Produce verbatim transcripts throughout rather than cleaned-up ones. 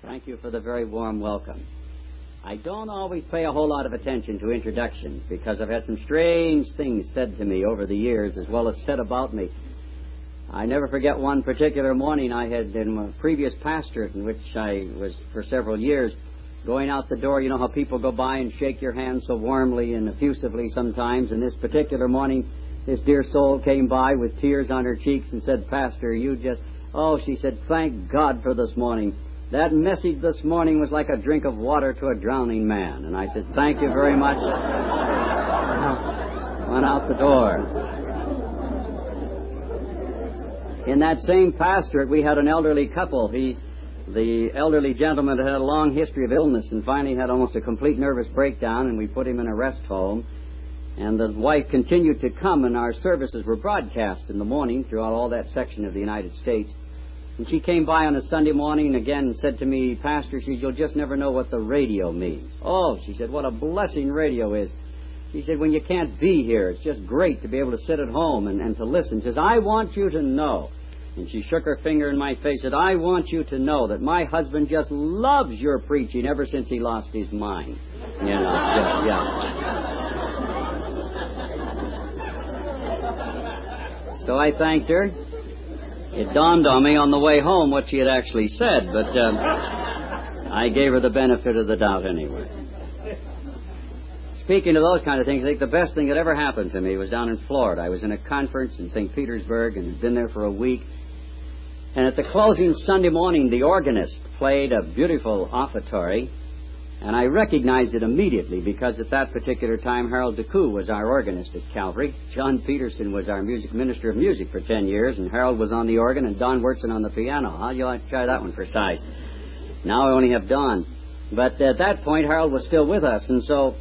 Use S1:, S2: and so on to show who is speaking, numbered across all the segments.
S1: Thank you for the very warm welcome. I don't always pay a whole lot of attention to introductions because I've had some strange things said to me over the years as well as said about me. I never forget one particular morning I had in my previous pastorate in which I was for several years going out the door. You know how people go by and shake your hand so warmly and effusively sometimes, and this particular morning this dear soul came by with tears on her cheeks and said, "Pastor, you just, oh," she said, "thank God for this morning. That message this morning was like a drink of water to a drowning man." And I said, "Thank you very much." Went out the door. In that same pastorate, we had an elderly couple. He, the elderly gentleman had a long history of illness and finally had almost a complete nervous breakdown, and we put him in a rest home. And the wife continued to come, and our services were broadcast in the morning throughout all that section of the United States. And she came by on a Sunday morning and again said to me, "Pastor," she said, "you'll just never know what the radio means." "Oh," she said, "what a blessing radio is." She said, "when you can't be here, it's just great to be able to sit at home and, and to listen." She says, "I want you to know," and she shook her finger in my face, said, "I want you to know that my husband just loves your preaching ever since he lost his mind." You know, yeah. yeah. So I thanked her. It dawned on me on the way home what she had actually said, but um, I gave her the benefit of the doubt anyway. Speaking of those kind of things, I think the best thing that ever happened to me was down in Florida. I was in a conference in Saint Petersburg and had been there for a week. And at the closing Sunday morning, the organist played a beautiful offertory, and I recognized it immediately because at that particular time, Harold DeCou was our organist at Calvary. John Peterson was our music minister of music for ten years, and Harold was on the organ and Don Wurtson on the piano. How'd you like to try that one for size? Now I only have Don. But at that point, Harold was still with us, and so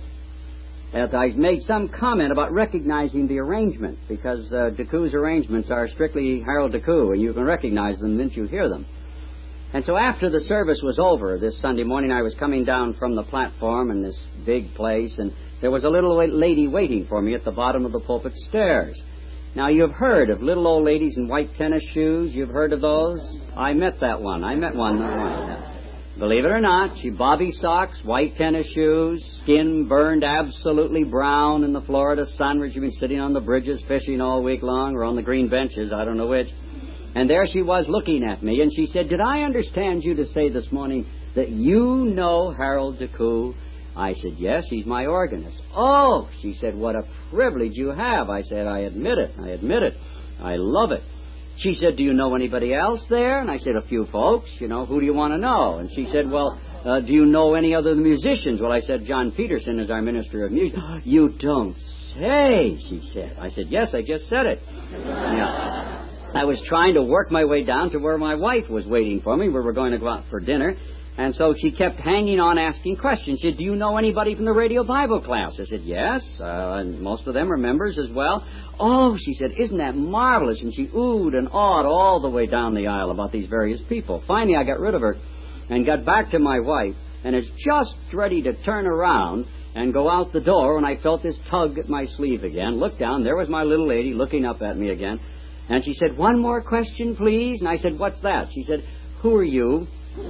S1: I made some comment about recognizing the arrangement because uh, DeCou's arrangements are strictly Harold DeCou, and you can recognize them once you hear them. And so after the service was over this Sunday morning, I was coming down from the platform in this big place, and there was a little lady waiting for me at the bottom of the pulpit stairs. Now, you've heard of little old ladies in white tennis shoes. You've heard of those? I met that one. I met one. Believe it or not, she bobby socks, white tennis shoes, skin burned absolutely brown in the Florida sun where she'd been sitting on the bridges fishing all week long or on the green benches, I don't know which. And there she was looking at me, and she said, "Did I understand you to say this morning that you know Harold DeCou?" I said, "Yes, he's my organist." "Oh," she said, "what a privilege you have." I said, "I admit it, I admit it. I love it." She said, "Do you know anybody else there?" And I said, "A few folks, you know, who do you want to know?" And she said, "Well, uh, do you know any other musicians?" Well, I said, "John Peterson is our minister of music." "You don't say," she said. I said, "Yes, I just said it." Yeah. I was trying to work my way down to where my wife was waiting for me, where we're going to go out for dinner. And so she kept hanging on asking questions. She said, "Do you know anybody from the radio Bible class?" I said, "Yes, uh, and most of them are members as well." "Oh," she said, "isn't that marvelous?" And she oohed and awed all the way down the aisle about these various people. Finally, I got rid of her and got back to my wife, and was just ready to turn around and go out the door when I felt this tug at my sleeve again. Looked down, there was my little lady looking up at me again. And she said, "One more question, please." And I said, "What's that?" She said, "Who are you?"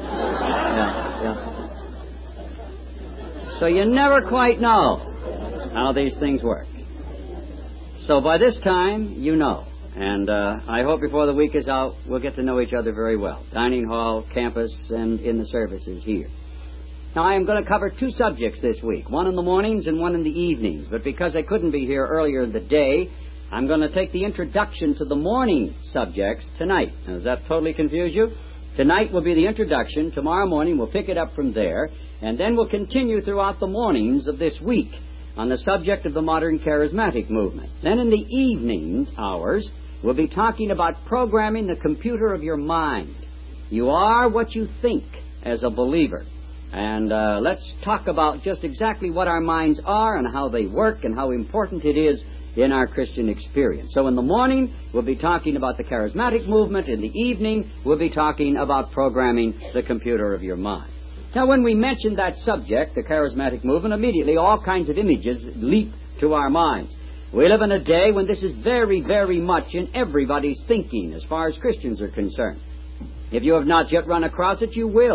S1: yeah, yeah. So you never quite know how these things work. So by this time, you know. And uh, I hope before the week is out, we'll get to know each other very well. Dining hall, campus, and in the services here. Now, I am going to cover two subjects this week, one in the mornings and one in the evenings. But because I couldn't be here earlier in the day, I'm going to take the introduction to the morning subjects tonight. Now, does that totally confuse you? Tonight will be the introduction. Tomorrow morning we'll pick it up from there. And then we'll continue throughout the mornings of this week on the subject of the modern charismatic movement. Then in the evening hours, we'll be talking about programming the computer of your mind. You are what you think as a believer. And uh, let's talk about just exactly what our minds are and how they work and how important it is in our Christian experience. So in the morning, we'll be talking about the charismatic movement. In the evening, we'll be talking about programming the computer of your mind. Now, when we mention that subject, the charismatic movement, immediately all kinds of images leap to our minds. We live in a day when this is very, very much in everybody's thinking as far as Christians are concerned. If you have not yet run across it, you will.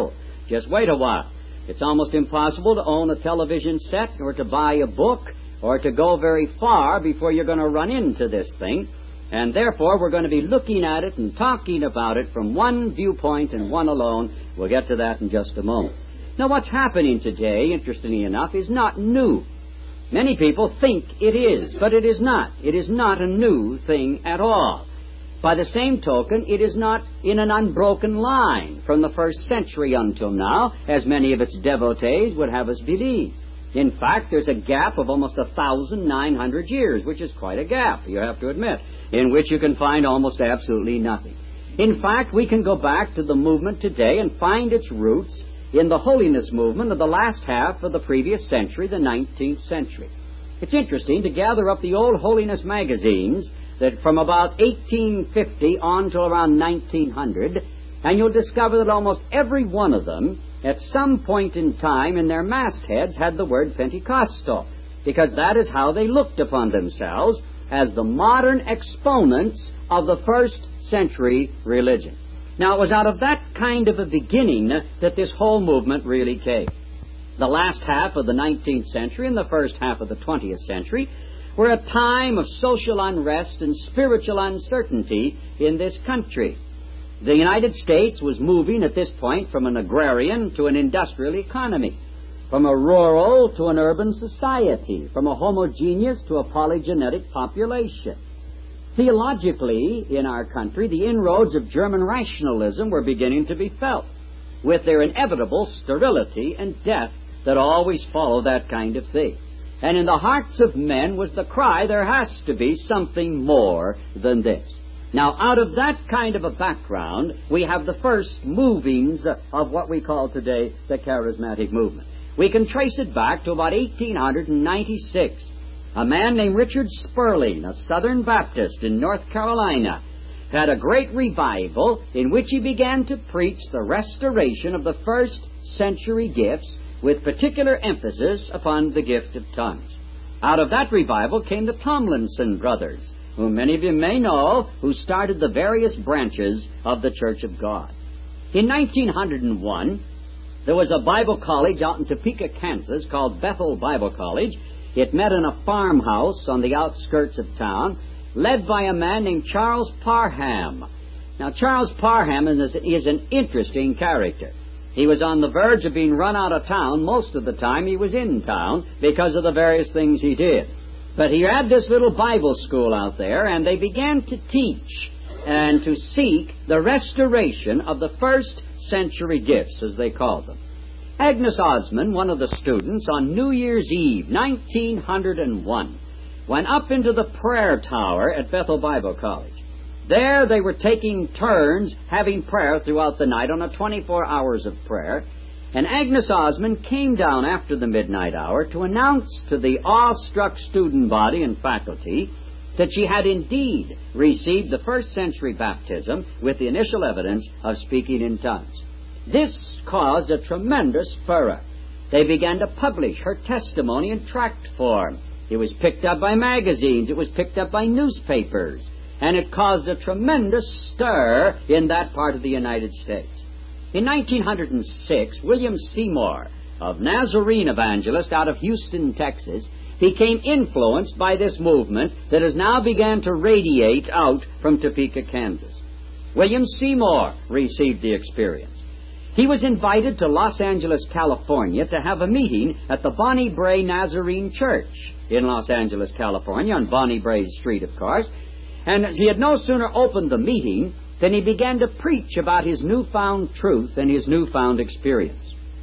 S1: Just wait a while. It's almost impossible to own a television set or to buy a book or to go very far before you're going to run into this thing. And therefore, we're going to be looking at it and talking about it from one viewpoint and one alone. We'll get to that in just a moment. Now, what's happening today, interestingly enough, is not new. Many people think it is, but it is not. It is not a new thing at all. By the same token, it is not in an unbroken line from the first century until now, as many of its devotees would have us believe. In fact, there's a gap of almost one thousand nine hundred years, which is quite a gap, you have to admit, in which you can find almost absolutely nothing. In fact, we can go back to the movement today and find its roots in the holiness movement of the last half of the previous century, the nineteenth century. It's interesting to gather up the old holiness magazines that from about eighteen fifty on to around nineteen hundred, and you'll discover that almost every one of them, at some point in time in their mastheads, had the word Pentecostal, because that is how they looked upon themselves as the modern exponents of the first century religion. Now, it was out of that kind of a beginning that this whole movement really came. The last half of the nineteenth century and the first half of the twentieth century were a time of social unrest and spiritual uncertainty in this country. The United States was moving at this point from an agrarian to an industrial economy, from a rural to an urban society, from a homogeneous to a polygenetic population. Theologically, in our country, the inroads of German rationalism were beginning to be felt, with their inevitable sterility and death that always follow that kind of thing. And in the hearts of men was the cry, there has to be something more than this. Now, out of that kind of a background, we have the first movings of what we call today the charismatic movement. We can trace it back to about eighteen ninety-six. A man named Richard Sperling, a Southern Baptist in North Carolina, had a great revival in which he began to preach the restoration of the first century gifts with particular emphasis upon the gift of tongues. Out of that revival came the Tomlinson brothers, whom many of you may know, who started the various branches of the Church of God. In nineteen oh one, there was a Bible college out in Topeka, Kansas, called Bethel Bible College. It met in a farmhouse on the outskirts of town, led by a man named Charles Parham. Now, Charles Parham is, is an interesting character. He was on the verge of being run out of town most of the time he was in town because of the various things he did. But he had this little Bible school out there, and they began to teach and to seek the restoration of the first century gifts, as they called them. Agnes Osmond, one of the students, on New Year's Eve, nineteen oh one, went up into the prayer tower at Bethel Bible College. There they were taking turns having prayer throughout the night on a twenty-four hours of prayer. And Agnes Osmond came down after the midnight hour to announce to the awestruck student body and faculty that she had indeed received the first century baptism with the initial evidence of speaking in tongues. This caused a tremendous furor. They began to publish her testimony in tract form. It was picked up by magazines. It was picked up by newspapers. And it caused a tremendous stir in that part of the United States. In nineteen oh six, William Seymour, a Nazarene evangelist out of Houston, Texas, became influenced by this movement that has now begun to radiate out from Topeka, Kansas. William Seymour received the experience. He was invited to Los Angeles, California, to have a meeting at the Bonnie Brae Nazarene Church in Los Angeles, California, on Bonnie Brae Street, of course. And he had no sooner opened the meeting than he began to preach about his newfound truth and his newfound experience.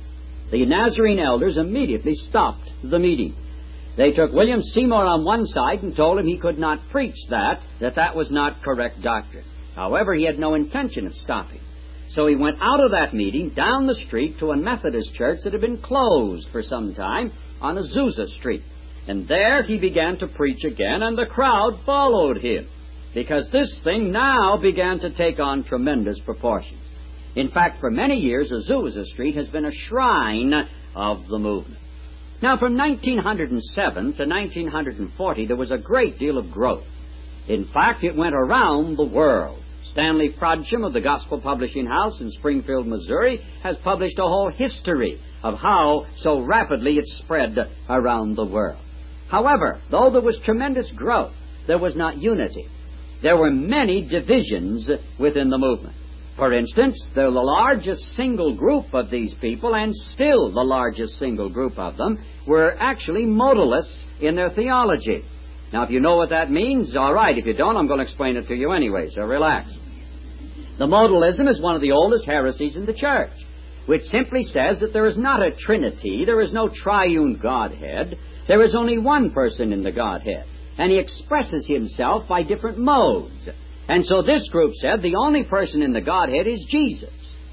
S1: The Nazarene elders immediately stopped the meeting. They took William Seymour on one side and told him he could not preach that, that that was not correct doctrine. However, he had no intention of stopping. So he went out of that meeting down the street to a Methodist church that had been closed for some time on Azusa Street. And there he began to preach again, and the crowd followed him, because this thing now began to take on tremendous proportions. In fact, for many years, Azusa Street has been a shrine of the movement. Now, from nineteen oh seven to nineteen forty, there was a great deal of growth. In fact, it went around the world. Stanley Frodsham of the Gospel Publishing House in Springfield, Missouri, has published a whole history of how so rapidly it spread around the world. However, though there was tremendous growth, there was not unity. There were many divisions within the movement. For instance, the largest single group of these people, and still the largest single group of them, were actually modalists in their theology. Now, if you know what that means, all right. If you don't, I'm going to explain it to you anyway, so relax. The modalism is one of the oldest heresies in the church, which simply says that there is not a Trinity, there is no triune Godhead, there is only one person in the Godhead, and He expresses Himself by different modes. And so this group said the only person in the Godhead is Jesus.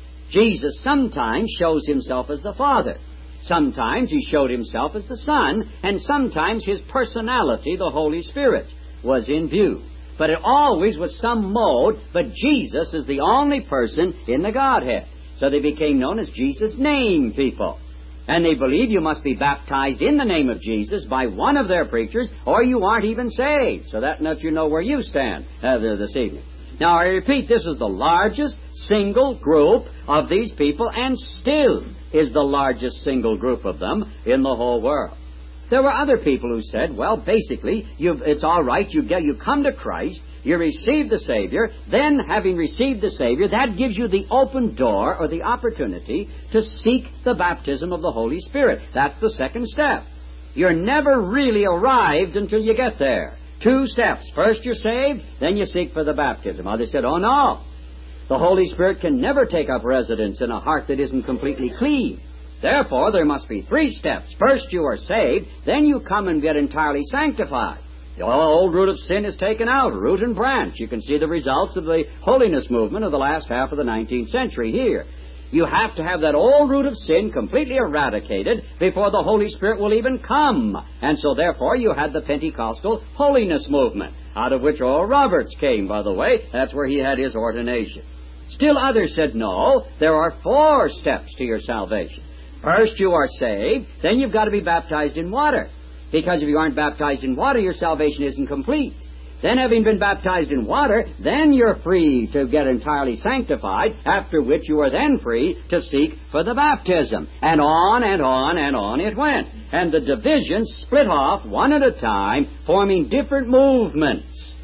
S1: Jesus sometimes shows Himself as the Father. Sometimes He showed Himself as the Son, and sometimes His personality, the Holy Spirit, was in view. But it always was some mode, but Jesus is the only person in the Godhead. So they became known as Jesus Name people. And they believe you must be baptized in the name of Jesus by one of their preachers, or you aren't even saved. So that lets you know where you stand uh, this evening. Now, I repeat, this is the largest single group of these people, and still is the largest single group of them in the whole world. There were other people who said, well, basically, you've, it's all right, you, get, you come to Christ, you receive the Savior, then having received the Savior, that gives you the open door or the opportunity to seek the baptism of the Holy Spirit. That's the second step. You're never really arrived until you get there. Two steps. First you're saved, then you seek for the baptism. Others said, oh no, the Holy Spirit can never take up residence in a heart that isn't completely clean. Therefore, there must be three steps. First you are saved, then you come and get entirely sanctified. The old root of sin is taken out, root and branch. You can see the results of the holiness movement of the last half of the nineteenth century here. You have to have that old root of sin completely eradicated before the Holy Spirit will even come. And so therefore you had the Pentecostal holiness movement, out of which Oral Roberts came, by the way. That's where he had his ordination. Still others said, no, there are four steps to your salvation. First you are saved, then you've got to be baptized in water. Because if you aren't baptized in water, your salvation isn't complete. Then having been baptized in water, then you're free to get entirely sanctified, after which you are then free to seek for the baptism. And on and on and on it went. And the divisions split off one at a time, forming different movements,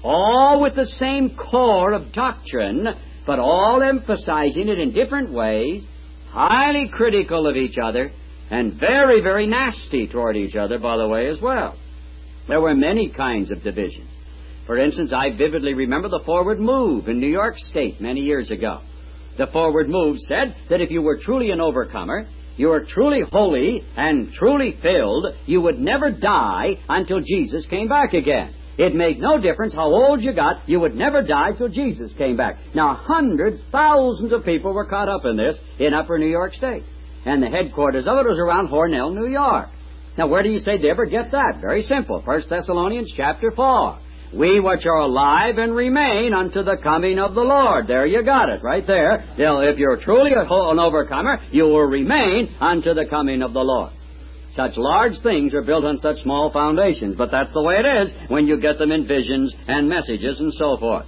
S1: all with the same core of doctrine, but all emphasizing it in different ways, highly critical of each other, and very, very nasty toward each other, by the way, as well. There were many kinds of divisions. For instance, I vividly remember the Forward Move in New York State many years ago. The Forward Move said that if you were truly an overcomer, you were truly holy and truly filled, you would never die until Jesus came back again. It made no difference how old you got, you would never die till Jesus came back. Now, hundreds, thousands of people were caught up in this in Upper New York State. And the headquarters of it was around Hornell, New York. Now, where do you say they ever get that? Very simple. First Thessalonians chapter four. We which are alive and remain unto the coming of the Lord. There you got it, right there. You know, if you're truly an overcomer, you will remain unto the coming of the Lord. Such large things are built on such small foundations, but that's the way it is when you get them in visions and messages and so forth.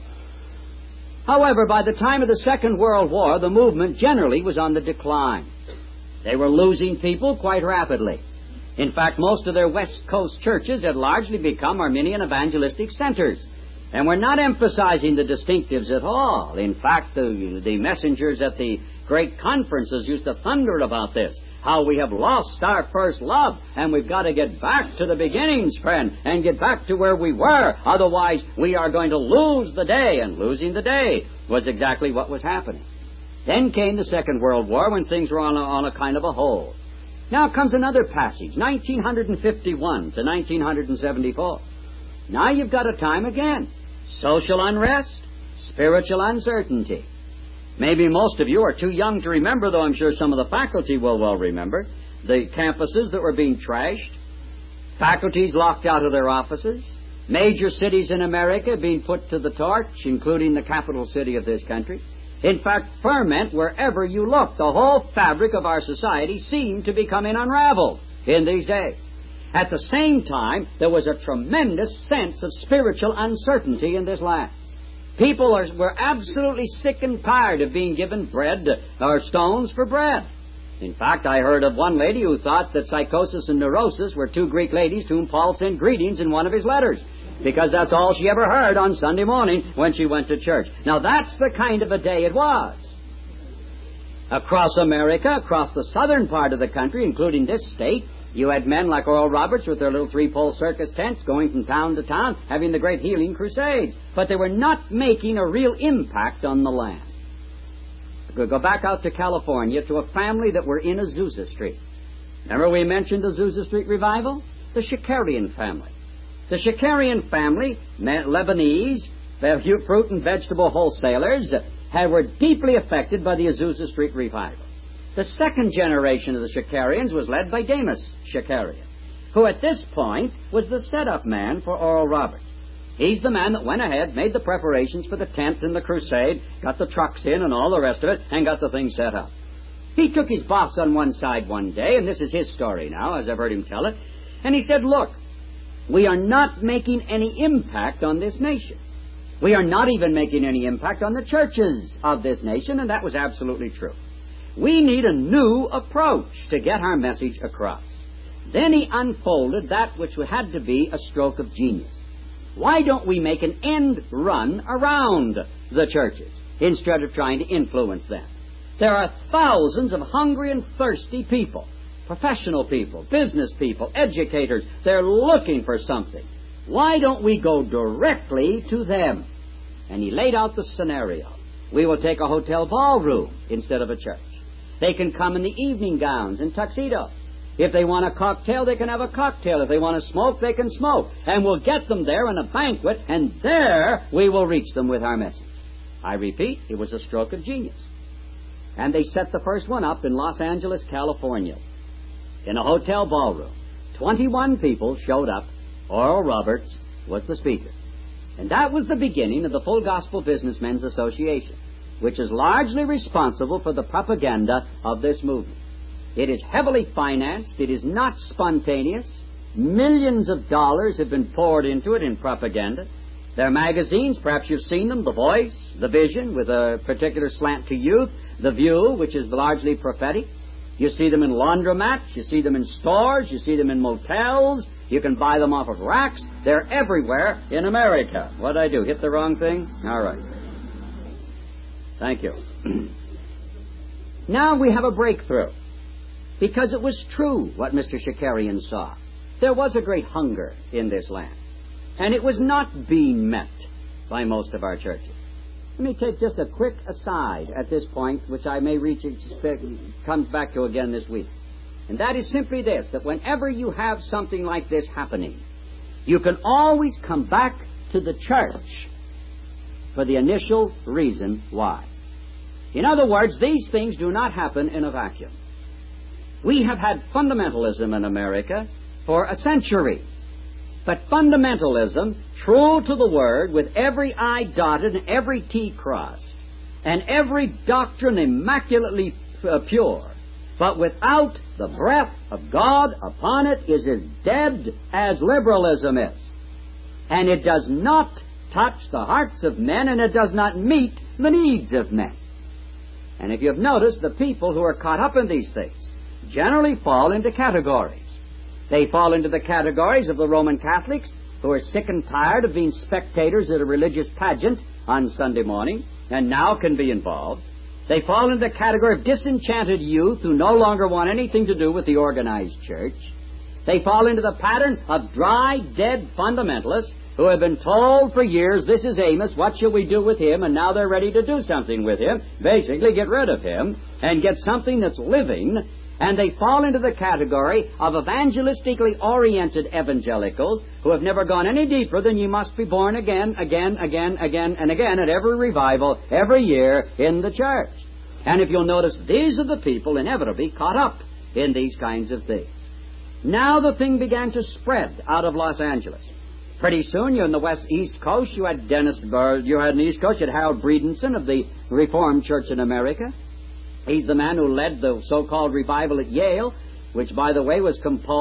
S1: However, by the time of the Second World War, the movement generally was on the decline. They were losing people quite rapidly. In fact, most of their West Coast churches had largely become Arminian evangelistic centers, and were not emphasizing the distinctives at all. In fact, the, the messengers at the great conferences used to thunder about this, how we have lost our first love, and we've got to get back to the beginnings, friend, and get back to where we were. Otherwise, we are going to lose the day, and losing the day was exactly what was happening. Then came the Second World War, when things were on a, on a kind of a hold. Now comes another passage, nineteen fifty-one to nineteen seventy-four. Now you've got a time again. Social unrest, spiritual uncertainty. Maybe most of you are too young to remember, though I'm sure some of the faculty will well remember, the campuses that were being trashed, faculties locked out of their offices, major cities in America being put to the torch, including the capital city of this country. In fact, ferment wherever you look. The whole fabric of our society seemed to be becoming unraveled in these days. At the same time, there was a tremendous sense of spiritual uncertainty in this land. People are, were absolutely sick and tired of being given bread or stones for bread. In fact, I heard of one lady who thought that psychosis and neurosis were two Greek ladies to whom Paul sent greetings in one of his letters, because that's all she ever heard on Sunday morning when she went to church. Now, that's the kind of a day it was. Across America, across the southern part of the country, including this state, you had men like Oral Roberts with their little three-pole circus tents going from town to town, having the great healing crusades. But they were not making a real impact on the land. We'll go back out to California to a family that were in Azusa Street. Remember we mentioned the Azusa Street revival? The Shakarian family. The Shakarian family, Lebanese, fruit and vegetable wholesalers, were deeply affected by the Azusa Street revival. The second generation of the Shakarians was led by Damas Shakarian, who at this point was the setup man for Oral Roberts. He's the man that went ahead, made the preparations for the tent and the crusade, got the trucks in and all the rest of it, and got the thing set up. He took his boss on one side one day, and this is his story now, as I've heard him tell it, and he said, look, we are not making any impact on this nation. We are not even making any impact on the churches of this nation, and that was absolutely true. We need a new approach to get our message across. Then he unfolded that which had to be a stroke of genius. Why don't we make an end run around the churches instead of trying to influence them? There are thousands of hungry and thirsty people, professional people, business people, educators. They're looking for something. Why don't we go directly to them? And he laid out the scenario. We will take a hotel ballroom instead of a church. They can come in the evening gowns and tuxedos. If they want a cocktail, they can have a cocktail. If they want to smoke, they can smoke. And we'll get them there in a banquet, and there we will reach them with our message. I repeat, it was a stroke of genius. And they set the first one up in Los Angeles, California, in a hotel ballroom. Twenty-one people showed up. Oral Roberts was the speaker. And that was the beginning of the Full Gospel Businessmen's Association, which is largely responsible for the propaganda of this movement. It is heavily financed. It is not spontaneous. Millions of dollars have been poured into it in propaganda. Their magazines, perhaps you've seen them, The Voice, The Vision, with a particular slant to youth, The View, which is largely prophetic. You see them in laundromats. You see them in stores. You see them in motels. You can buy them off of racks. They're everywhere in America. What'd I do? Hit the wrong thing? All right. Thank you. Now we have a breakthrough. Because it was true what Mister Shakarian saw. There was a great hunger in this land. And it was not being met by most of our churches. Let me take just a quick aside at this point, which I may reach, comes back to again this week. And that is simply this, that whenever you have something like this happening, you can always come back to the church for the initial reason why. In other words, these things do not happen in a vacuum. We have had fundamentalism in America for a century. But fundamentalism, true to the Word, with every I dotted and every T crossed, and every doctrine immaculately uh, pure, but without the breath of God upon it, is as dead as liberalism is. And it does not touch the hearts of men, and it does not meet the needs of men. And if you've noticed, the people who are caught up in these things generally fall into categories. They fall into the categories of the Roman Catholics, who are sick and tired of being spectators at a religious pageant on Sunday morning, and now can be involved. They fall into the category of disenchanted youth who no longer want anything to do with the organized church. They fall into the pattern of dry, dead fundamentalists who have been told for years, this is Amos, what shall we do with him? And now they're ready to do something with him, basically get rid of him, and get something that's living. And they fall into the category of evangelistically oriented evangelicals who have never gone any deeper than you must be born again, again, again, again, and again at every revival, every year in the church. And if you'll notice, these are the people inevitably caught up in these kinds of things. Now the thing began to spread out of Los Angeles. Pretty soon, you're in the west east coast. You had Dennis Burr. You had in the east coast. You had Harold Breedenson of the Reformed Church in America. He's the man who led the so-called revival at Yale, which, by the way, was composed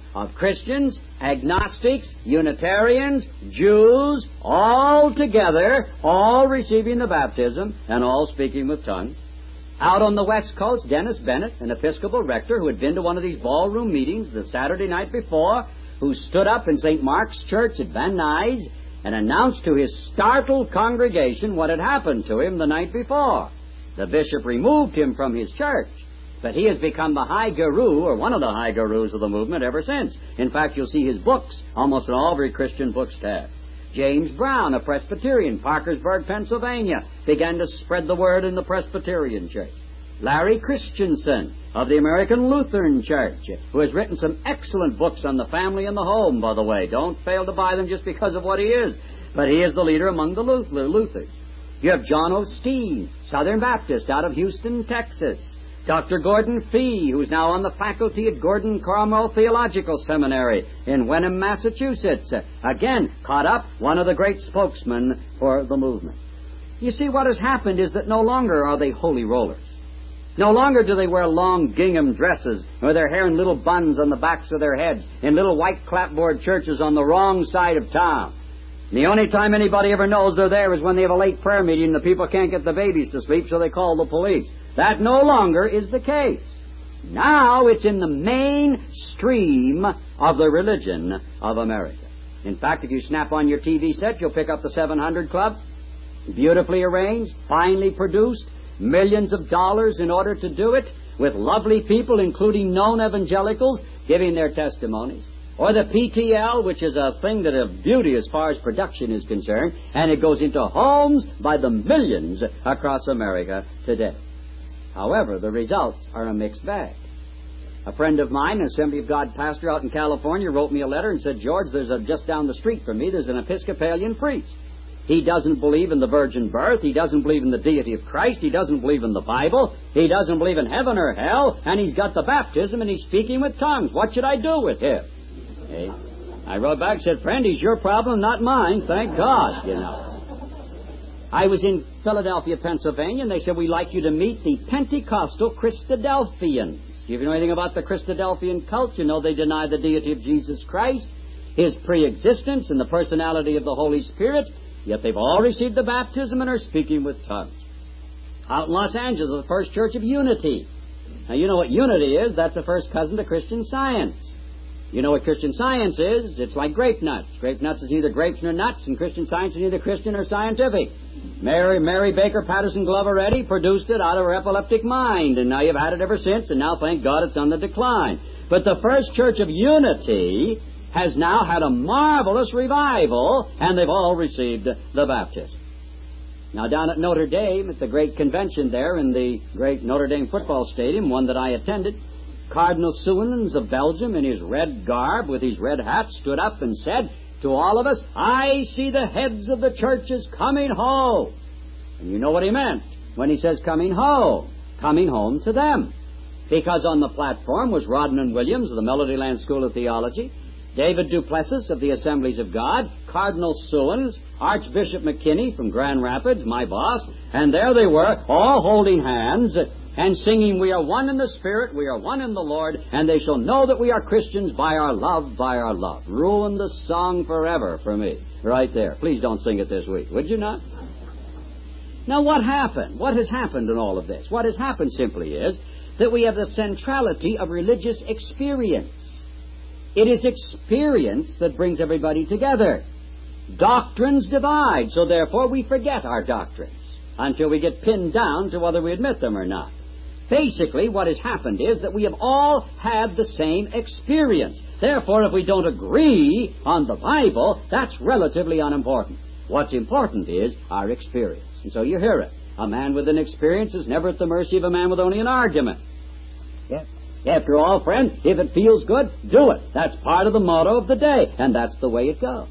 S1: of Christians, agnostics, Unitarians, Jews, all together, all receiving the baptism and all speaking with tongues. Out on the West Coast, Dennis Bennett, an Episcopal rector who had been to one of these ballroom meetings the Saturday night before, who stood up in Saint Mark's Church at Van Nuys and announced to his startled congregation what had happened to him the night before. The bishop removed him from his church, but he has become the high guru, or one of the high gurus of the movement ever since. In fact, you'll see his books almost in all every Christian bookstore. James Brown, a Presbyterian, Parkersburg, Pennsylvania, began to spread the word in the Presbyterian Church. Larry Christensen of the American Lutheran Church, who has written some excellent books on the family and the home, by the way. Don't fail to buy them just because of what he is. But he is the leader among the Luthers. You have John Osteen, Southern Baptist, out of Houston, Texas. Doctor Gordon Fee, who's now on the faculty at Gordon Cromwell Theological Seminary in Wenham, Massachusetts. Again, caught up, one of the great spokesmen for the movement. You see, what has happened is that no longer are they holy rollers. No longer do they wear long gingham dresses or their hair in little buns on the backs of their heads in little white clapboard churches on the wrong side of town. And the only time anybody ever knows they're there is when they have a late prayer meeting and the people can't get the babies to sleep, so they call the police. That no longer is the case. Now it's in the mainstream of the religion of America. In fact, if you snap on your T V set, you'll pick up the seven hundred Club. Beautifully arranged, finely produced, millions of dollars in order to do it, with lovely people, including known evangelicals, giving their testimonies. Or the P T L, which is a thing that of beauty as far as production is concerned, and it goes into homes by the millions across America today. However, the results are a mixed bag. A friend of mine, an Assembly of God pastor out in California, wrote me a letter and said, George, there's a, just down the street from me, there's an Episcopalian priest. He doesn't believe in the virgin birth. He doesn't believe in the deity of Christ. He doesn't believe in the Bible. He doesn't believe in heaven or hell. And he's got the baptism and he's speaking with tongues. What should I do with him? Hey, I wrote back and said, friend, he's your problem, not mine. Thank God, you know. I was in Philadelphia, Pennsylvania, and they said, we'd like you to meet the Pentecostal Christadelphians. If you know anything about the Christadelphian cult, you know they deny the deity of Jesus Christ, His pre-existence, and the personality of the Holy Spirit, yet they've all received the baptism and are speaking with tongues. Out in Los Angeles, the First Church of Unity. Now, you know what unity is. That's the first cousin to Christian Science. You know what Christian Science is? It's like grape nuts. Grape nuts is neither grapes nor nuts, and Christian Science is neither Christian or scientific. Mary, Mary Baker Patterson Gloveretti produced it out of her epileptic mind, and now you've had it ever since, and now, thank God, it's on the decline. But the First Church of Unity has now had a marvelous revival, and they've all received the baptism. Now, down at Notre Dame, at the great convention there in the great Notre Dame football stadium, one that I attended, Cardinal Suenens of Belgium, in his red garb with his red hat, stood up and said to all of us, I see the heads of the churches coming home. And you know what he meant when he says coming home. Coming home to them. Because on the platform was Rodman Williams of the Melodyland School of Theology, David Duplessis of the Assemblies of God, Cardinal Suenens, Archbishop McKinney from Grand Rapids, my boss, and there they were, all holding hands and singing, we are one in the Spirit, we are one in the Lord, and they shall know that we are Christians by our love, by our love. Ruin the song forever for me. Right there. Please don't sing it this week, would you not? Now, what happened? What has happened in all of this? What has happened simply is that we have the centrality of religious experience. It is experience that brings everybody together. Doctrines divide, so therefore we forget our doctrines until we get pinned down to whether we admit them or not. Basically, what has happened is that we have all had the same experience. Therefore, if we don't agree on the Bible, that's relatively unimportant. What's important is our experience. And so you hear it. A man with an experience is never at the mercy of a man with only an argument. Yes. After all, friend, if it feels good, do it. That's part of the motto of the day, and that's the way it goes.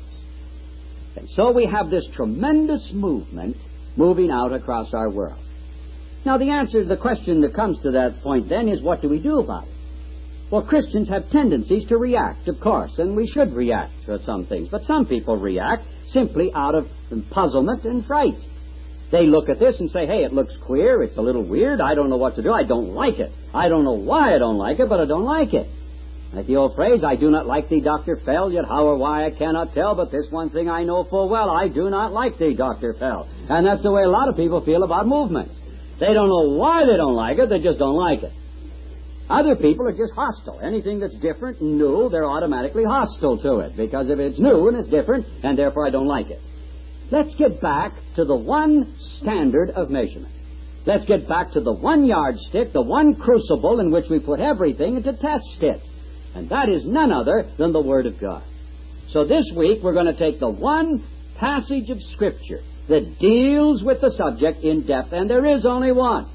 S1: And so we have this tremendous movement moving out across our world. Now, the answer to the question that comes to that point then is, what do we do about it? Well, Christians have tendencies to react, of course, and we should react to some things. But some people react simply out of puzzlement and fright. They look at this and say, hey, it looks queer, it's a little weird, I don't know what to do, I don't like it. I don't know why I don't like it, but I don't like it. Like the old phrase, I do not like thee, Doctor Fell, yet how or why I cannot tell, but this one thing I know full well, I do not like thee, Doctor Fell. And that's the way a lot of people feel about movement. They don't know why they don't like it, they just don't like it. Other people are just hostile. Anything that's different, new, they're automatically hostile to it, because if it's new and it's different, and therefore I don't like it. Let's get back to the one standard of measurement. Let's get back to the one yardstick, the one crucible in which we put everything to test it. And that is none other than the Word of God. So this week we're going to take the one passage of Scripture that deals with the subject in depth, and there is only one.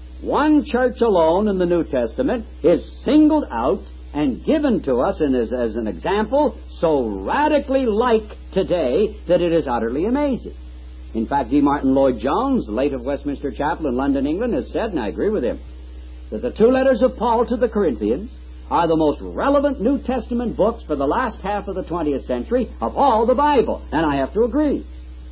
S1: One church alone in the New Testament is singled out and given to us and as, as an example so radically like today that it is utterly amazing. In fact, D. Martin Lloyd-Jones, late of Westminster Chapel in London, England, has said, and I agree with him, that the two letters of Paul to the Corinthians are the most relevant New Testament books for the last half of the twentieth century of all the Bible. And I have to agree.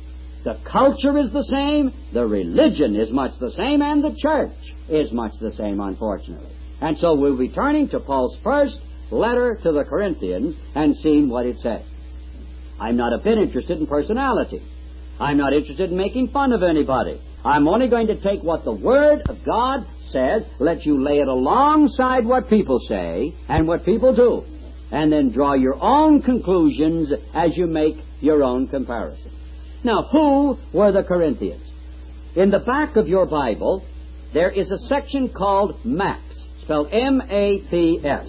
S1: The culture is the same, the religion is much the same, and the church is much the same, unfortunately. And so we'll be turning to Paul's first letter to the Corinthians and seeing what it says. I'm not a bit interested in personality. I'm not interested in making fun of anybody. I'm only going to take what the Word of God says, let you lay it alongside what people say and what people do, and then draw your own conclusions as you make your own comparison. Now, who were the Corinthians? In the back of your Bible, there is a section called Maps, spelled M A P S.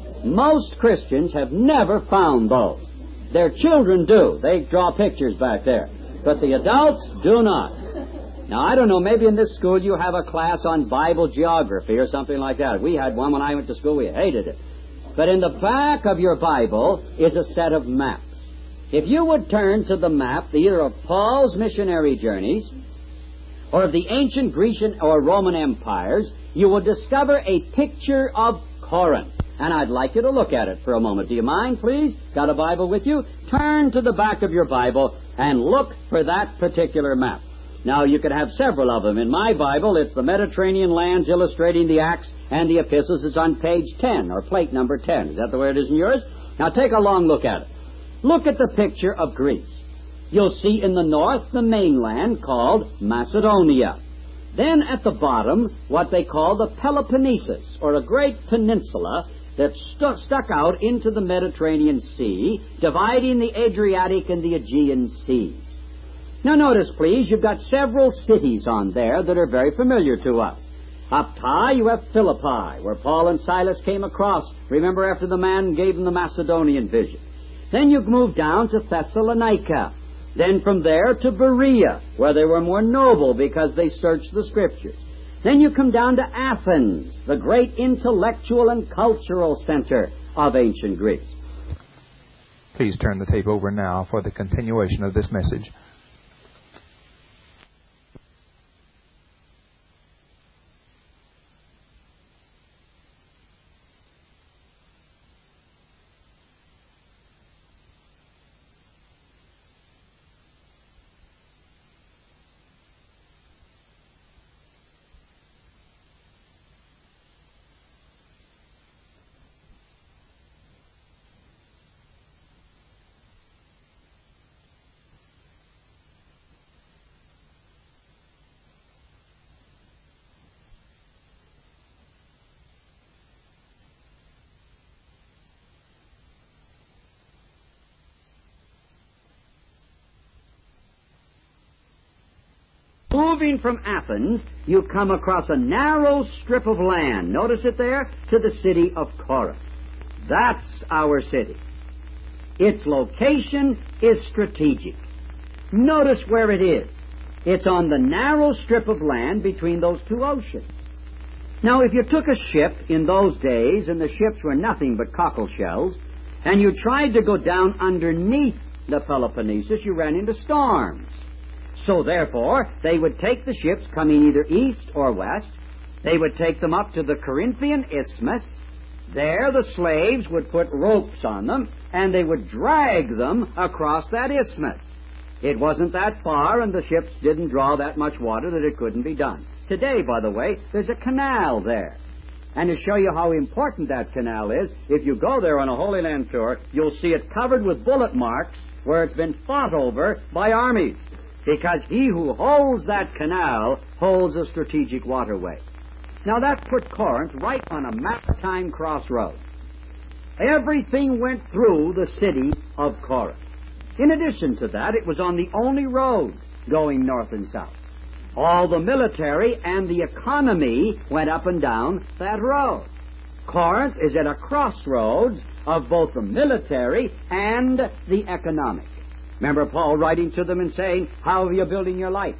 S1: Most Christians have never found those. Their children do. They draw pictures back there. But the adults do not. Now, I don't know, maybe in this school you have a class on Bible geography or something like that. We had one when I went to school. We hated it. But in the back of your Bible is a set of maps. If you would turn to the map, either of Paul's missionary journeys or of the ancient Grecian or Roman empires, you will discover a picture of Corinth. And I'd like you to look at it for a moment. Do you mind, please? Got a Bible with you? Turn to the back of your Bible and look for that particular map. Now, you could have several of them. In my Bible, it's the Mediterranean lands illustrating the Acts and the Epistles. It's on page ten, or plate number ten. Is that the way it is in yours? Now, take a long look at it. Look at the picture of Greece. You'll see in the north the mainland called Macedonia. Then at the bottom, what they call the Peloponnesus, or a great peninsula that stu- stuck out into the Mediterranean Sea, dividing the Adriatic and the Aegean Seas. Now notice, please, you've got several cities on there that are very familiar to us. Up high, you have Philippi, where Paul and Silas came across. Remember, after the man gave them the Macedonian vision. Then you move down to Thessalonica. Then from there to Berea, where they were more noble because they searched the Scriptures. Then you come down to Athens, the great intellectual and cultural center of ancient Greece.
S2: Please turn the tape over now for the continuation of this message.
S1: Moving from Athens, you come across a narrow strip of land. Notice it there? To the city of Corinth. That's our city. Its location is strategic. Notice where it is. It's on the narrow strip of land between those two oceans. Now, if you took a ship in those days, and the ships were nothing but cockle shells, and you tried to go down underneath the Peloponnesus, you ran into storms. So, therefore, they would take the ships coming either east or west. They would take them up to the Corinthian Isthmus. There, the slaves would put ropes on them, and they would drag them across that isthmus. It wasn't that far, and the ships didn't draw that much water that it couldn't be done. Today, by the way, there's a canal there. And to show you how important that canal is, if you go there on a Holy Land tour, you'll see it covered with bullet marks where it's been fought over by armies. Because he who holds that canal holds a strategic waterway. Now that put Corinth right on a maritime crossroad. Everything went through the city of Corinth. In addition to that, it was on the only road going north and south. All the military and the economy went up and down that road. Corinth is at a crossroads of both the military and the economic. Remember Paul writing to them and saying, how are you building your life?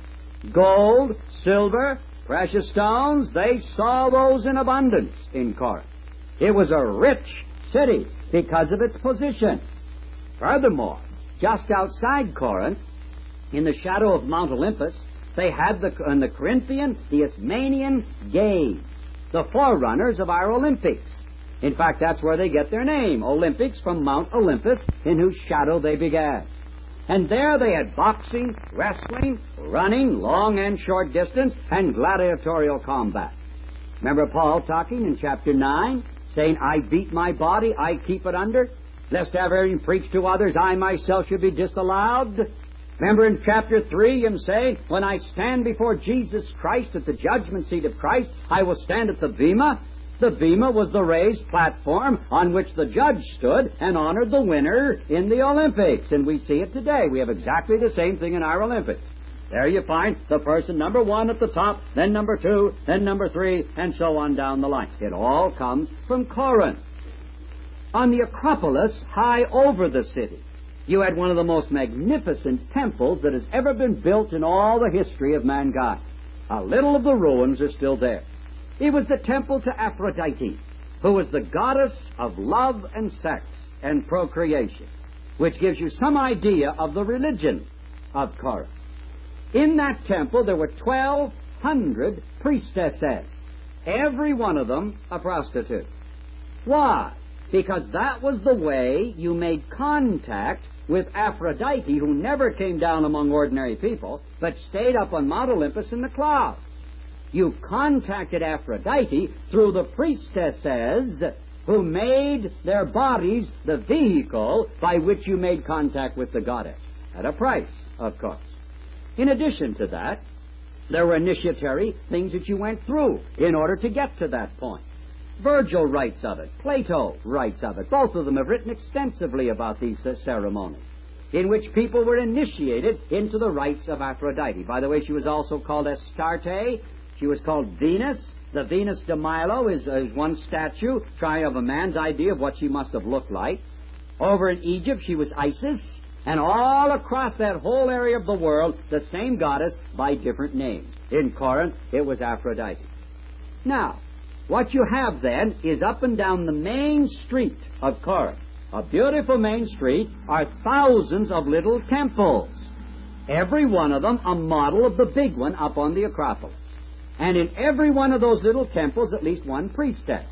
S1: Gold, silver, precious stones, they saw those in abundance in Corinth. It was a rich city because of its position. Furthermore, just outside Corinth, in the shadow of Mount Olympus, they had the, in the Corinthian, the Isthmian Games, the forerunners of our Olympics. In fact, that's where they get their name, Olympics, from Mount Olympus, in whose shadow they began. And there they had boxing, wrestling, running, long and short distance, and gladiatorial combat. Remember Paul talking in chapter nine, saying, I beat my body, I keep it under, lest having preached to others, I myself should be disallowed. Remember in chapter three him saying, when I stand before Jesus Christ at the judgment seat of Christ, I will stand at the bema. The bema was the raised platform on which the judge stood and honored the winner in the Olympics. And we see it today. We have exactly the same thing in our Olympics. There you find the person number one at the top, then number two, then number three, and so on down the line. It all comes from Corinth. On the Acropolis, high over the city, you had one of the most magnificent temples that has ever been built in all the history of mankind. A little of the ruins are still there. It was the temple to Aphrodite, who was the goddess of love and sex and procreation, which gives you some idea of the religion of Corinth. In that temple there were twelve hundred priestesses, every one of them a prostitute. Why? Because that was the way you made contact with Aphrodite, who never came down among ordinary people, but stayed up on Mount Olympus in the clouds. You contacted Aphrodite through the priestesses who made their bodies the vehicle by which you made contact with the goddess, at a price, of course. In addition to that, there were initiatory things that you went through in order to get to that point. Virgil writes of it. Plato writes of it. Both of them have written extensively about these uh, ceremonies in which people were initiated into the rites of Aphrodite. By the way, she was also called Astarte. She was called Venus. The Venus de Milo is, uh, is one statue trying of a man's idea of what she must have looked like. Over in Egypt, she was Isis. And all across that whole area of the world, the same goddess by different names. In Corinth, it was Aphrodite. Now, what you have then is up and down the main street of Corinth, a beautiful main street, are thousands of little temples. Every one of them a model of the big one up on the Acropolis. And in every one of those little temples, at least one priestess.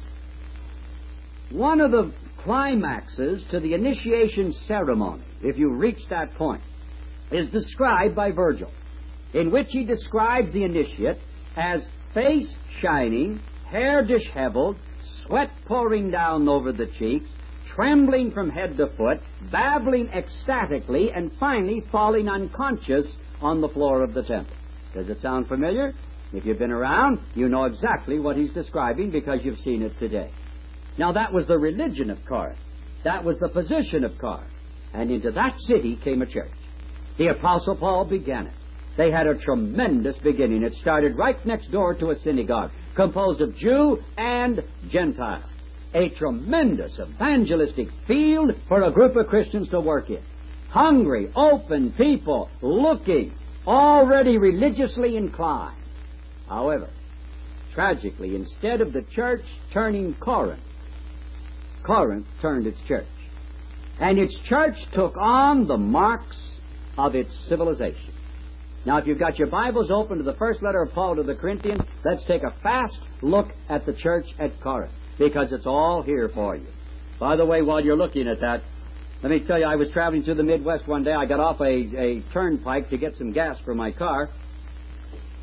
S1: One of the climaxes to the initiation ceremony, if you reach that point, is described by Virgil, in which he describes the initiate as face shining, hair disheveled, sweat pouring down over the cheeks, trembling from head to foot, babbling ecstatically, and finally falling unconscious on the floor of the temple. Does it sound familiar? If you've been around, you know exactly what he's describing because you've seen it today. Now, that was the religion of Corinth. That was the position of Corinth. And into that city came a church. The Apostle Paul began it. They had a tremendous beginning. It started right next door to a synagogue, composed of Jew and Gentile. A tremendous evangelistic field for a group of Christians to work in. Hungry, open people, looking, already religiously inclined. However, tragically, instead of the church turning Corinth, Corinth turned its church. And its church took on the marks of its civilization. Now, if you've got your Bibles open to the first letter of Paul to the Corinthians, let's take a fast look at the church at Corinth, because it's all here for you. By the way, while you're looking at that, let me tell you, I was traveling through the Midwest one day. I got off a, a turnpike to get some gas for my car.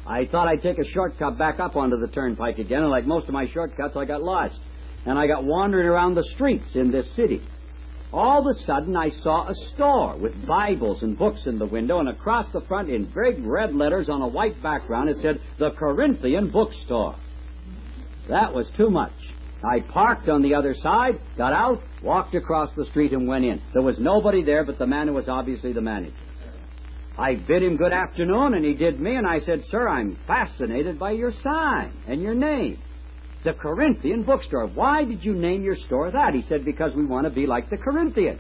S1: I thought I'd take a shortcut back up onto the turnpike again, and like most of my shortcuts, I got lost. And I got wandering around the streets in this city. All of a sudden, I saw a store with Bibles and books in the window, and across the front, in big red letters on a white background, it said, The Corinthian Bookstore. That was too much. I parked on the other side, got out, walked across the street, and went in. There was nobody there but the man who was obviously the manager. I bid him good afternoon, and he did me, and I said, Sir, I'm fascinated by your sign and your name. The Corinthian Bookstore. Why did you name your store that? He said, because we want to be like the Corinthians.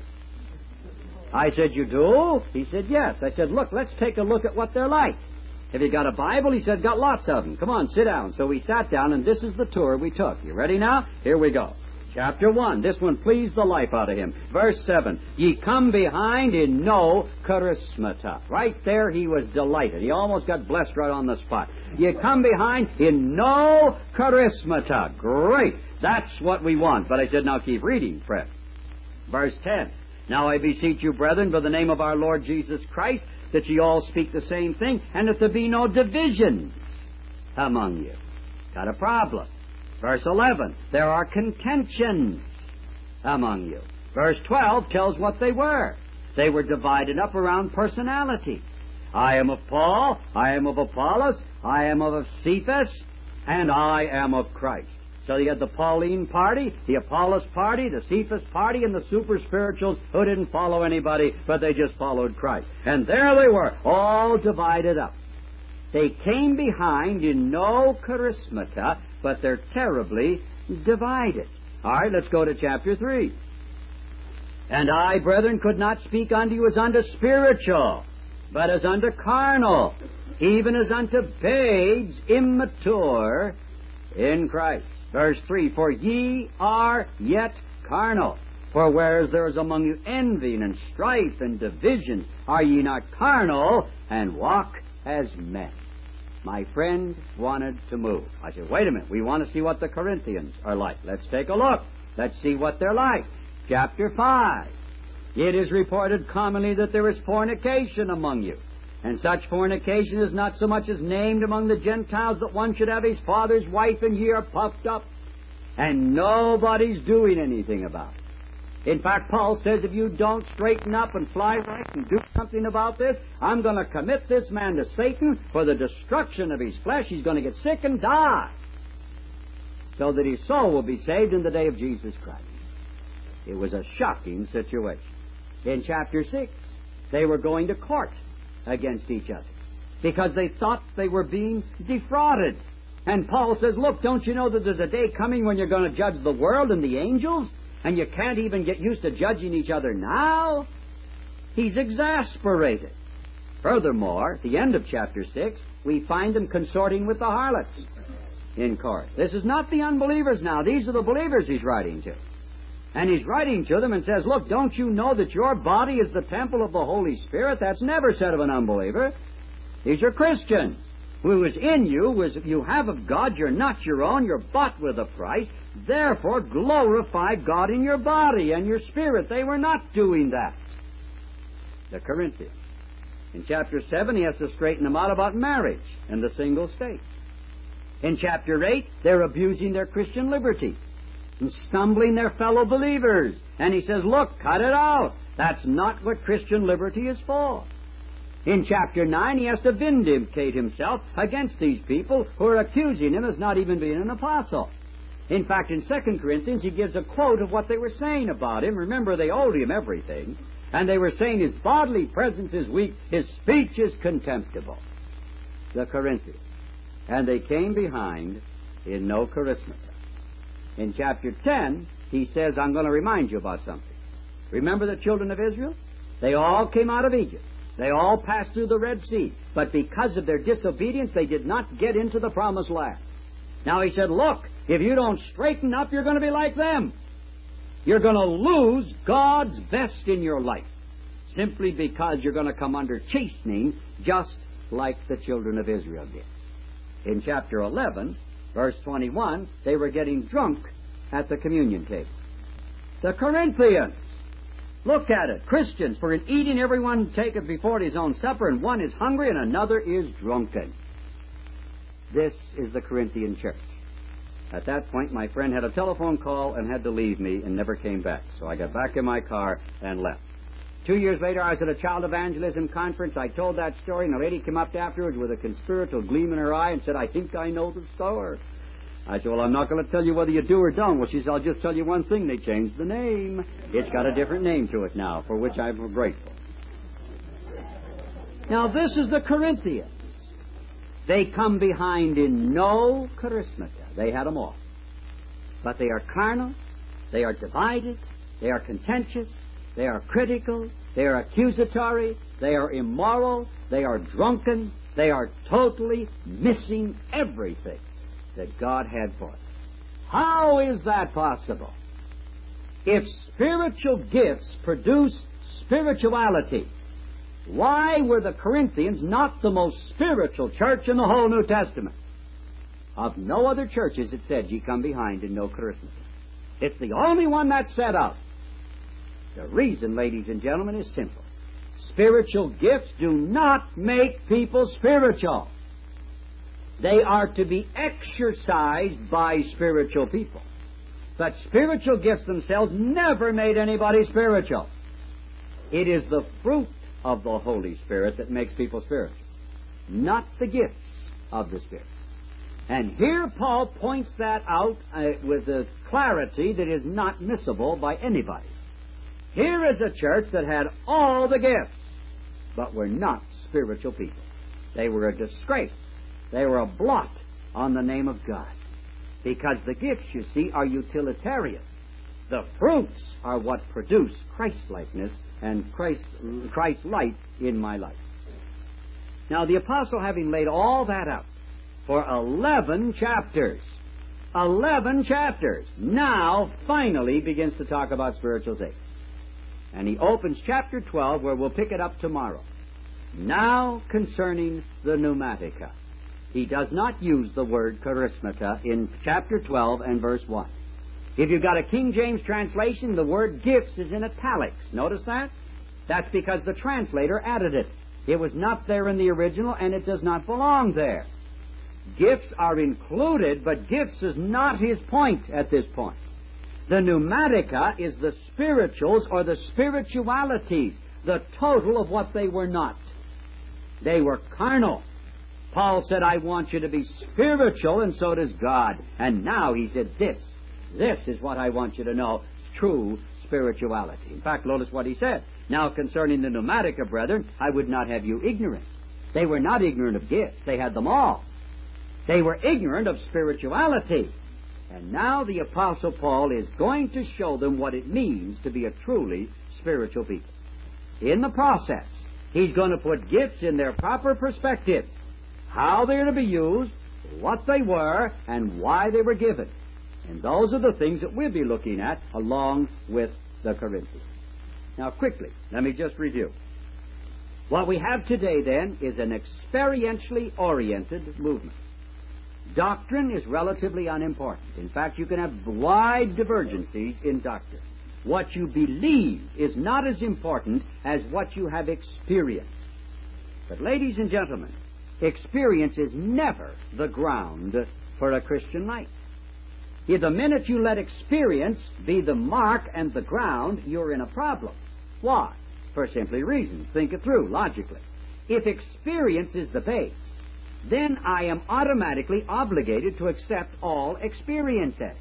S1: I said, you do? He said, yes. I said, look, let's take a look at what they're like. Have you got a Bible? He said, got lots of them. Come on, sit down. So we sat down, and this is the tour we took. You ready now? Here we go. Chapter one. This one pleased the life out of him. Verse seven. Ye come behind in no charismata. Right there he was delighted. He almost got blessed right on the spot. Ye come behind in no charismata. Great. That's what we want. But I said, now keep reading, Fred. Verse ten. Now I beseech you, brethren, by the name of our Lord Jesus Christ, that ye all speak the same thing, and that there be no divisions among you. Got a problem. Verse eleven, there are contentions among you. Verse twelve tells what they were. They were divided up around personality. I am of Paul, I am of Apollos, I am of Cephas, and I am of Christ. So you had the Pauline party, the Apollos party, the Cephas party, and the super spirituals who didn't follow anybody, but they just followed Christ. And there they were, all divided up. They came behind in no charismata, but they're terribly divided. All right, let's go to chapter three. And I, brethren, could not speak unto you as unto spiritual, but as unto carnal, even as unto babes immature in Christ. Verse three, for ye are yet carnal. For whereas there is among you envy and strife and division, are ye not carnal and walk as men? My friend wanted to move. I said, wait a minute, we want to see what the Corinthians are like. Let's take a look. Let's see what they're like. Chapter five. It is reported commonly that there is fornication among you. And such fornication is not so much as named among the Gentiles that one should have his father's wife, and ye are puffed up. And nobody's doing anything about it. In fact, Paul says if you don't straighten up and fly right and do something about this, I'm going to commit this man to Satan for the destruction of his flesh. He's going to get sick and die, so that his soul will be saved in the day of Jesus Christ. It was a shocking situation. In chapter six, they were going to court against each other because they thought they were being defrauded. And Paul says, look, don't you know that there's a day coming when you're going to judge the world and the angels, and you can't even get used to judging each other now? He's exasperated. Furthermore, at the end of chapter six, we find them consorting with the harlots in court. This is not the unbelievers now. These are the believers he's writing to. And he's writing to them and says, look, don't you know that your body is the temple of the Holy Spirit? That's never said of an unbeliever. These are Christians. Who is in you, was you have of God, you're not your own, you're bought with a price. Therefore, glorify God in your body and your spirit. They were not doing that. The Corinthians. In chapter seven, he has to straighten them out about marriage and the single state. In chapter eight, they're abusing their Christian liberty and stumbling their fellow believers. And he says, look, cut it out. That's not what Christian liberty is for. In chapter nine, he has to vindicate himself against these people who are accusing him as not even being an apostle. In fact, in Second Corinthians, he gives a quote of what they were saying about him. Remember, they owed him everything. And they were saying his bodily presence is weak, his speech is contemptible. The Corinthians. And they came behind in no charismata. In chapter ten, he says, I'm going to remind you about something. Remember the children of Israel? They all came out of Egypt. They all passed through the Red Sea. But because of their disobedience, they did not get into the Promised Land. Now he said, look, if you don't straighten up, you're going to be like them. You're going to lose God's best in your life, simply because you're going to come under chastening just like the children of Israel did. In chapter eleven, verse twenty-one, they were getting drunk at the communion table. The Corinthians. Look at it. Christians, for in eating everyone taketh before his own supper, and one is hungry and another is drunken. This is the Corinthian church. At that point, my friend had a telephone call and had to leave me and never came back. So I got back in my car and left. Two years later, I was at a child evangelism conference. I told that story, and a lady came up afterwards with a conspiratorial gleam in her eye and said, I think I know the story. I said, well, I'm not going to tell you whether you do or don't. Well, she said, I'll just tell you one thing. They changed the name. It's got a different name to it now, for which I'm grateful. Now, this is the Corinthians. They come behind in no charismata. They had them all. But they are carnal. They are divided. They are contentious. They are critical. They are accusatory. They are immoral. They are drunken. They are totally missing everything that God had for them. How is that possible? If spiritual gifts produce spirituality, why were the Corinthians not the most spiritual church in the whole New Testament? Of no other churches it said, ye come behind in no charisma. It's the only one that's set up. The reason, ladies and gentlemen, is simple. Spiritual gifts do not make people spiritual. They are to be exercised by spiritual people. But spiritual gifts themselves never made anybody spiritual. It is the fruit of the Holy Spirit that makes people spiritual, not the gifts of the Spirit. And here Paul points that out uh, with a clarity that is not missable by anybody. Here is a church that had all the gifts, but were not spiritual people. They were a disgrace. They were a blot on the name of God. Because the gifts, you see, are utilitarian. The fruits are what produce Christ-likeness and Christ, Christ-light in my life. Now, the apostle, having laid all that out for eleven chapters, eleven chapters, now finally begins to talk about spiritual things. And he opens chapter twelve, where we'll pick it up tomorrow. Now concerning the pneumatica. He does not use the word charismata in chapter twelve and verse one. If you've got a King James translation, the word gifts is in italics. Notice that? That's because the translator added it. It was not there in the original, and it does not belong there. Gifts are included, but gifts is not his point at this point. The pneumatica is the spirituals or the spiritualities, the total of what they were not. They were carnal. Paul said, I want you to be spiritual, and so does God. And now he said, this, this is what I want you to know, true spirituality. In fact, notice what he said. Now concerning the pneumatica, brethren, I would not have you ignorant. They were not ignorant of gifts. They had them all. They were ignorant of spirituality. And now the Apostle Paul is going to show them what it means to be a truly spiritual people. In the process, he's going to put gifts in their proper perspective. How they're to be used, what they were, and why they were given. And those are the things that we'll be looking at along with the Corinthians. Now quickly, let me just review. What we have today then is an experientially oriented movement. Doctrine is relatively unimportant. In fact, you can have wide divergencies in doctrine. What you believe is not as important as what you have experienced. But ladies and gentlemen, experience is never the ground for a Christian life. If the minute you let experience be the mark and the ground, you're in a problem. Why? For simply reasons. Think it through logically. If experience is the base, then I am automatically obligated to accept all experiences.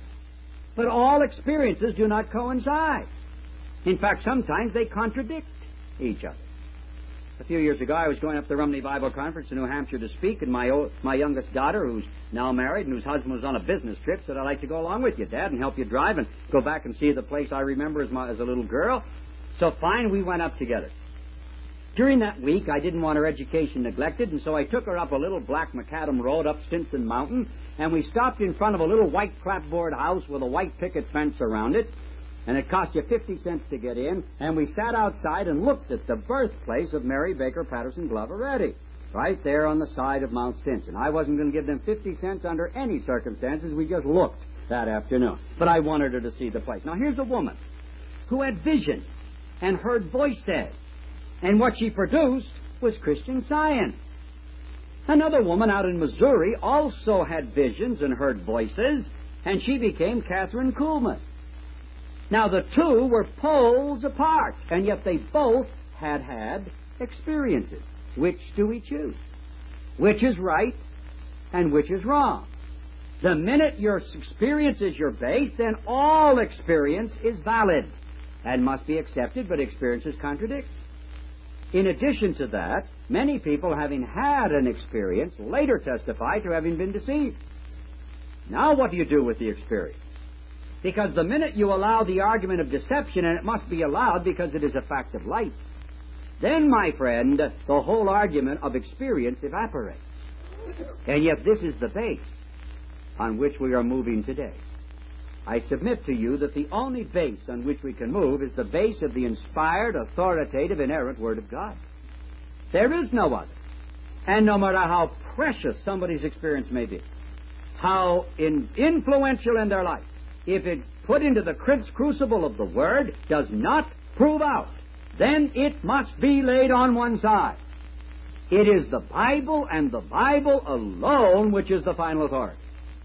S1: But all experiences do not coincide. In fact, sometimes they contradict each other. A few years ago, I was going up to the Rumney Bible Conference in New Hampshire to speak, and my old, my youngest daughter, who's now married and whose husband was on a business trip, said, I'd like to go along with you, Dad, and help you drive and go back and see the place I remember as, my, as a little girl. So fine, we went up together. During that week, I didn't want her education neglected, and so I took her up a little black macadam road up Stinson Mountain, and we stopped in front of a little white clapboard house with a white picket fence around it, and it cost you fifty cents to get in, and we sat outside and looked at the birthplace of Mary Baker Patterson Glover Reddy, right there on the side of Mount Stinson. I wasn't going to give them fifty cents under any circumstances. We just looked that afternoon. But I wanted her to see the place. Now, here's a woman who had visions and heard voices. And what she produced was Christian Science. Another woman out in Missouri also had visions and heard voices, and she became Catherine Kuhlman. Now, the two were poles apart, and yet they both had had experiences. Which do we choose? Which is right and which is wrong? The minute your experience is your base, then all experience is valid and must be accepted, but experiences contradict. In addition to that, many people, having had an experience, later testify to having been deceived. Now what do you do with the experience? Because the minute you allow the argument of deception, and it must be allowed because it is a fact of life, then, my friend, the whole argument of experience evaporates. And yet this is the base on which we are moving today. I submit to you that the only base on which we can move is the base of the inspired, authoritative, inerrant Word of God. There is no other. And no matter how precious somebody's experience may be, how in, influential in their life, if it put into the crucible of the Word does not prove out, then it must be laid on one side. It is the Bible and the Bible alone which is the final authority.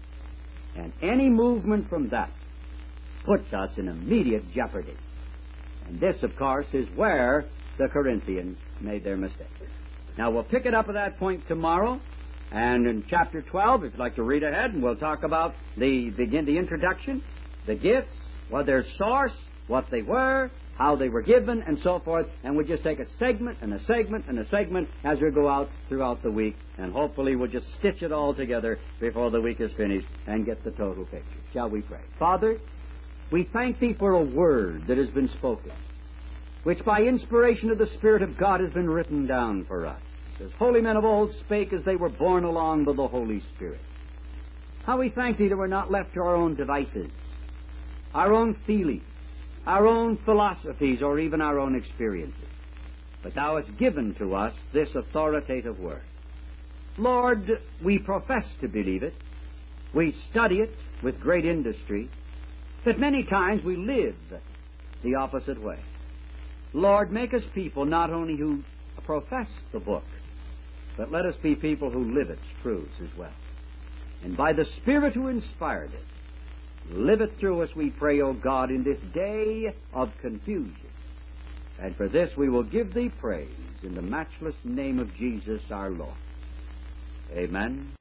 S1: And any movement from that puts us in immediate jeopardy. And this, of course, is where the Corinthians made their mistake. Now, we'll pick it up at that point tomorrow. And in chapter twelve, if you'd like to read ahead, and we'll talk about the begin the introduction, the gifts, what their source, what they were, how they were given, and so forth. And we'll just take a segment and a segment and a segment as we go out throughout the week. And hopefully we'll just stitch it all together before the week is finished and get the total picture. Shall we pray? Father, we thank Thee for a word that has been spoken, which by inspiration of the Spirit of God has been written down for us, as holy men of old spake as they were borne along by the Holy Spirit. How we thank Thee that we're not left to our own devices, our own feelings, our own philosophies, or even our own experiences. But Thou hast given to us this authoritative Word. Lord, we profess to believe it. We study it with great industry. But many times we live the opposite way. Lord, make us people not only who profess the book, but let us be people who live its truths as well. And by the Spirit who inspired it, live it through us, we pray, O God, in this day of confusion. And for this we will give Thee praise in the matchless name of Jesus our Lord. Amen.